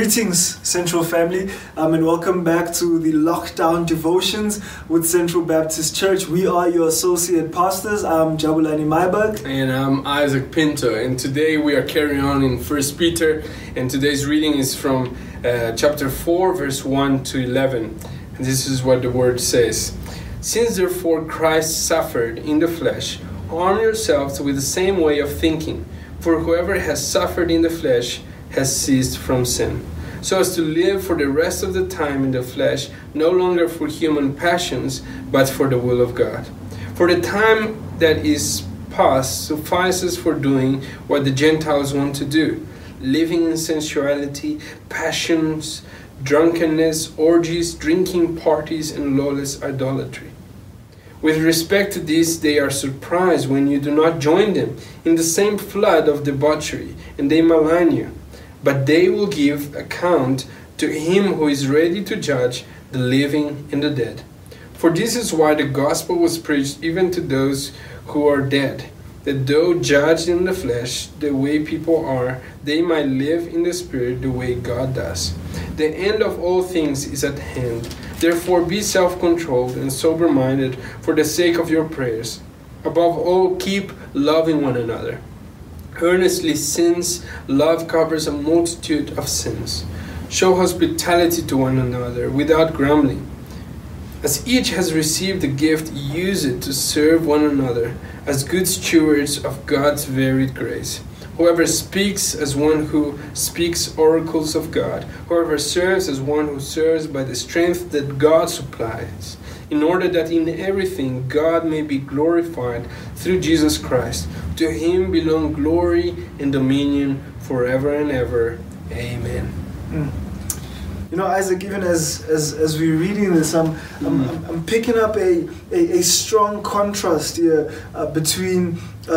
Greetings, Central family, and welcome back to the Lockdown Devotions with Central Baptist Church. We are your associate pastors. I'm Jabulani Maiberg. And I'm Isaac Pinto. And today we are carrying on in 1 Peter. And today's reading is from chapter 4, verse 1 to 11. And this is what the word says. Since therefore Christ suffered in the flesh, arm yourselves with the same way of thinking. For whoever has suffered in the flesh has ceased from sin, so as to live for the rest of the time in the flesh, no longer for human passions, but for the will of God. For the time that is past suffices for doing what the Gentiles want to do, living in sensuality, passions, drunkenness, orgies, drinking parties, and lawless idolatry. With respect to this, they are surprised when you do not join them in the same flood of debauchery, and they malign you. But they will give account to him who is ready to judge the living and the dead. For this is why the gospel was preached even to those who are dead, that though judged in the flesh the way people are, they might live in the spirit the way God does. The end of all things is at hand. Therefore be self-controlled and sober-minded for the sake of your prayers. Above all, keep loving one another earnestly, since love covers a multitude of sins. Show hospitality to one another without grumbling. As each has received a gift, use it to serve one another as good stewards of God's varied grace. Whoever speaks as one who speaks oracles of God. Whoever serves as one who serves by the strength that God supplies, in order that in everything God may be glorified through Jesus Christ. To him belong glory and dominion forever and ever. Amen. You know, Isaac, even as we're reading this, I'm picking up a strong contrast here between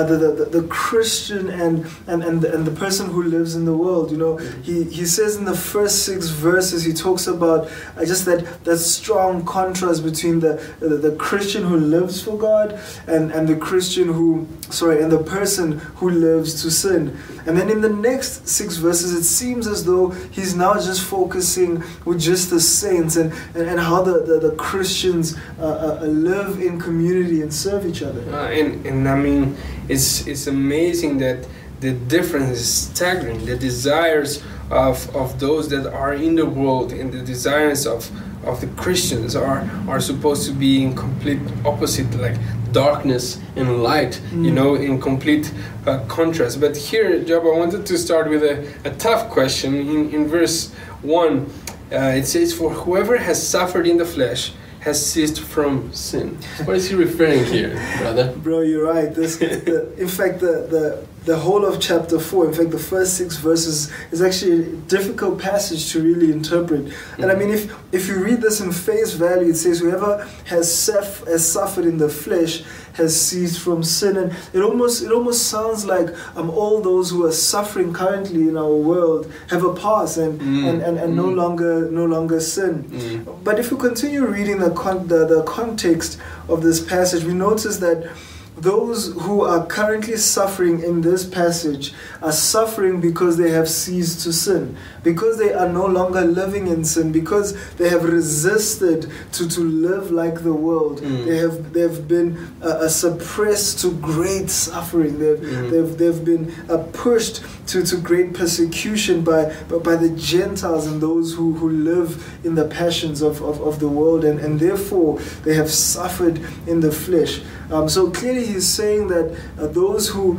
the Christian and the person who lives in the world. You know, he says in the first 6 verses, he talks about just that strong contrast between the Christian who lives for God and the Christian and the person who lives to sin. And then in the next 6 verses, it seems as though he's now just focusing with just the saints and how the Christians live in community and serve each other. And I mean, it's amazing that the difference is staggering. The desires of those that are in the world and the desires of the Christians are supposed to be in complete opposite, like darkness and light, you know, in complete contrast. But here, Job, I wanted to start with a tough question. In verse 1, it says, for whoever has suffered in the flesh has ceased from sin. What is he referring here, brother? Bro, you're right. In fact, the whole of chapter 4, in fact, the first 6 verses is actually a difficult passage to really interpret. And I mean, if you read this in face value, it says, whoever has suffered in the flesh has ceased from sin. And it almost sounds like all those who are suffering currently in our world have a past and no longer sin. But if you continue reading the context of this passage, we notice that those who are currently suffering in this passage are suffering because they have ceased to sin, because they are no longer living in sin, because they have resisted to live like the world. They have been suppressed to great suffering. They've been pushed to great persecution by the Gentiles and those who live in the passions of the world, and therefore they have suffered in the flesh. So clearly he's saying that those who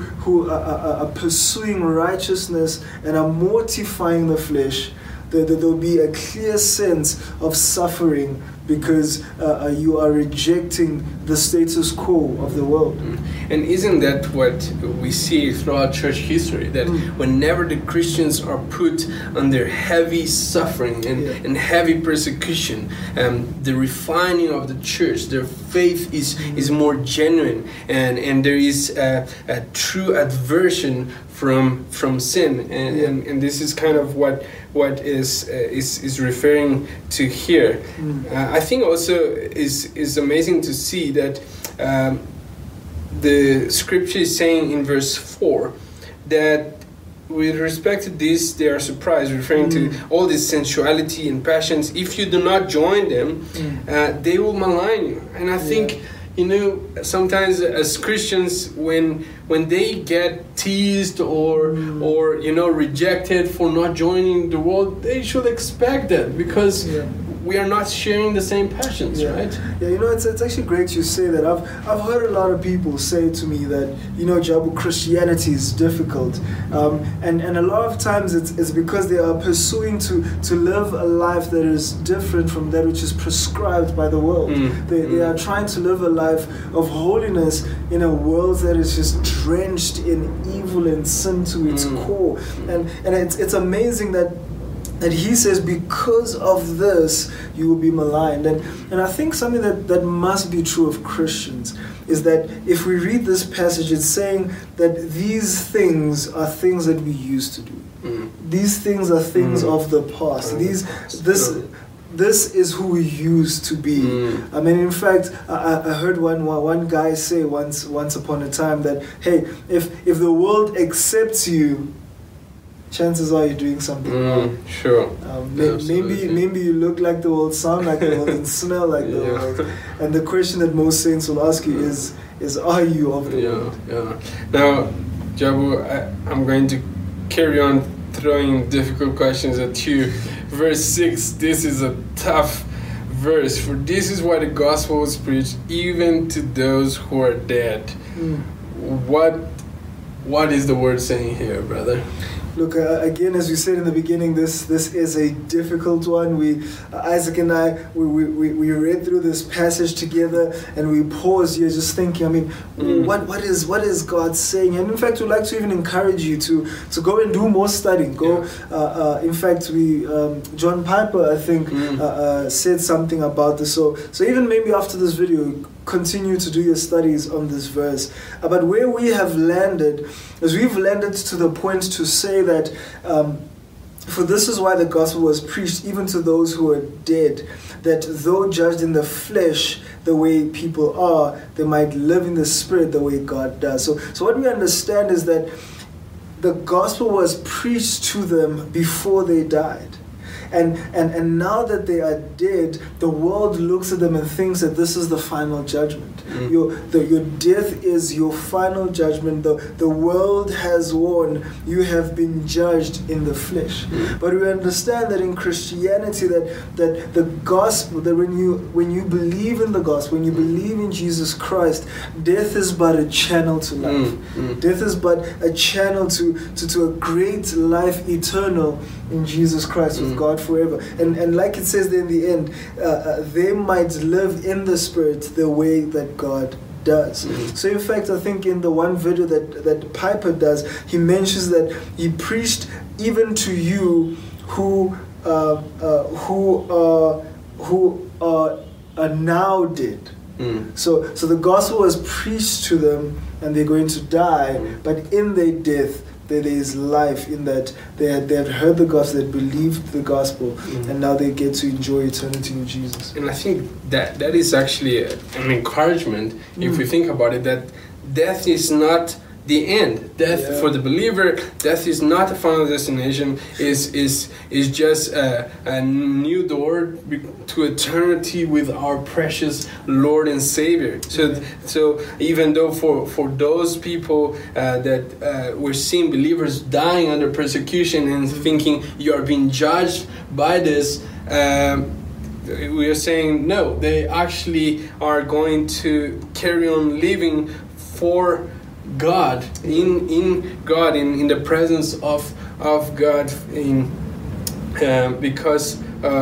are pursuing righteousness and are mortifying the flesh, that there'll be a clear sense of suffering because you are rejecting the status quo of the world. And isn't that what we see throughout church history? That whenever the Christians are put under heavy suffering and heavy persecution, the refining of the church, their faith is more genuine, and there is a true aversion from sin, and this is kind of what is referring to here. I think also is amazing to see that the scripture is saying in verse 4 that with respect to this, they are surprised, referring to all this sensuality and passions. If you do not join them, they will malign you. And I think, sometimes as Christians, when they get teased or rejected for not joining the world, they should expect that, because we are not sharing the same passions, right? Yeah, it's actually great you say that. I've heard a lot of people say to me that, Jabu, Christianity is difficult. And a lot of times it's because they are pursuing to live a life that is different from that which is prescribed by the world. They are trying to live a life of holiness in a world that is just drenched in evil and sin to its core. And it's amazing that he says, because of this, you will be maligned. And I think something that must be true of Christians is that if we read this passage, it's saying that these things are things that we used to do. These things are things of the past. This is who we used to be. I mean, in fact, I heard one guy say once upon a time that, hey, if the world accepts you, chances are you're doing something wrong. Sure. Maybe you look like the world, sound like the world, and smell like the world. And the question that most saints will ask you is are you of the world? Yeah. Now, Jabu, I'm going to carry on throwing difficult questions at you. Verse 6, this is a tough verse. For this is why the gospel was preached even to those who are dead. What is the word saying here, brother? Look, again, as we said in the beginning, this is a difficult one. Isaac and I, we read through this passage together, and we paused here just thinking, what is God saying? And in fact, we'd like to even encourage you to go and do more studying. In fact, John Piper, I think, said something about this. So even maybe after this video, continue to do your studies on this verse. But where we have landed is we've landed to the point to say that for this is why the gospel was preached even to those who are dead, that though judged in the flesh the way people are, they might live in the spirit the way God does. So what we understand is that the gospel was preached to them before they died. And now that they are dead, the world looks at them and thinks that this is the final judgment. Your death is your final judgment. The world has won. You have been judged in the flesh. But we understand that in Christianity, that the gospel, that when you believe in the gospel, when you believe in Jesus Christ, death is but a channel to life. Death is but a channel to a great life eternal in Jesus Christ with God forever. And like it says there in the end, they might live in the spirit the way that God does. So in fact, I think in the one video that Piper does, he mentions that he preached even to you who are now dead. So the gospel was preached to them and they're going to die, but in their death there is life, in that they had heard the gospel, they believed the gospel, and now they get to enjoy eternity with Jesus. And I think that is actually an encouragement, if we think about it, that death is not the end. Death for the believer, death is not the final destination. Is just a new door to eternity with our precious Lord and Savior. So even though for those people that we're seeing believers dying under persecution and thinking you are being judged by this, we are saying no. They actually are going to carry on living for God, in God, in the presence of God, because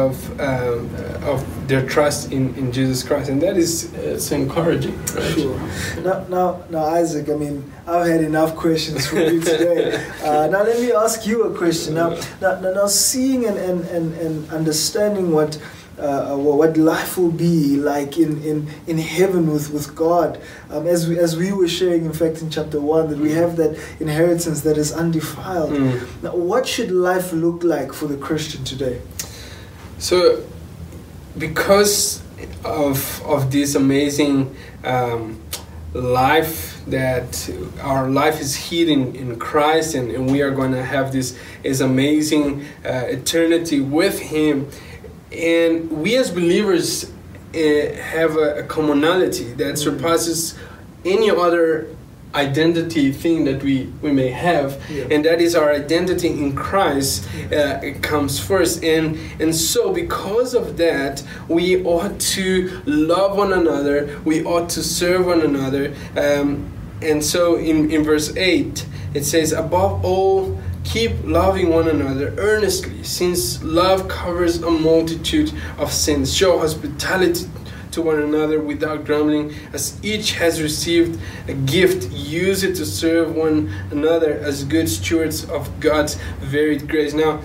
of their trust in Jesus Christ, and that is so encouraging. Right? Sure. Now, Isaac. I mean, I've had enough questions for you today. Now, let me ask you a question. Now, seeing and understanding what life will be like in heaven with God, as we were sharing, in fact, in chapter 1, that we have that inheritance that is undefiled. Now, what should life look like for the Christian today? So, because of this amazing life, that our life is hidden in Christ, and we are going to have this amazing eternity with Him. And we as believers have a commonality that surpasses any other identity thing that we may have, and that is our identity in Christ. It comes first, and so because of that, we ought to love one another, we ought to serve one another, and so in verse 8 it says, above all, keep loving one another earnestly, since love covers a multitude of sins. Show hospitality to one another without grumbling. As each has received a gift, use it to serve one another as good stewards of God's varied grace. Now,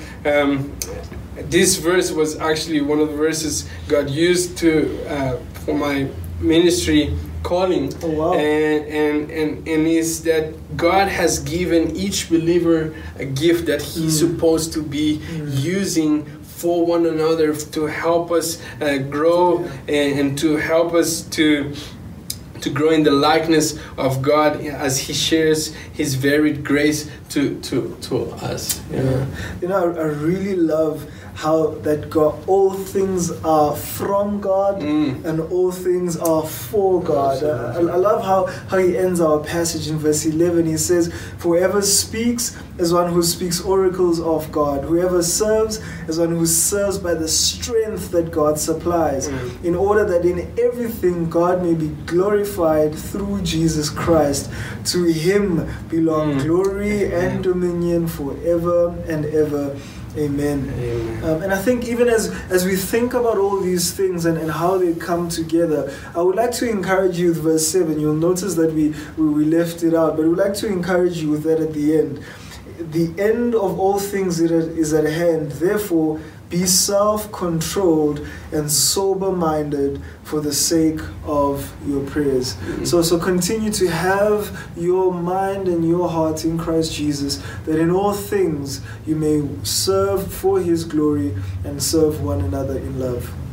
this verse was actually one of the verses God used for my ministry calling. Oh, wow. and is that God has given each believer a gift that He's supposed to be using for one another, to help us grow, and to help us to grow in the likeness of God as He shares His varied grace to us. You know, I really love how that God, all things are from God and all things are for God. I love how He ends our passage in verse 11. He says, whoever speaks is one who speaks oracles of God. Whoever serves is one who serves by the strength that God supplies, in order that in everything God may be glorified through Jesus Christ. To Him belong glory and dominion forever and ever. Amen. And I think even as we think about all these things and how they come together, I would like to encourage you with verse 7. You'll notice that we left it out, but we would like to encourage you with that at the end. The end of all things is at hand. Therefore, be self-controlled and sober-minded for the sake of your prayers. So continue to have your mind and your heart in Christ Jesus, that in all things you may serve for His glory and serve one another in love.